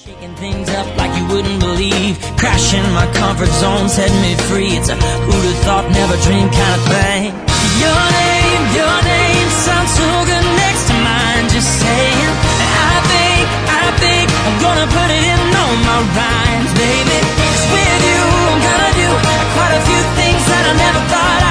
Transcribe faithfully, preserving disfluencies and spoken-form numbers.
Shaking things up like you wouldn't believe. Crashing my comfort zone, set me free. It's a who'd have thought, never dreamed kind of thing. Your name, your name sounds so good next to mine. Just saying, I think, I think I'm gonna put it in all my rhymes, baby. 'Cause with you, I'm gonna do quite a few things that I never thought I'd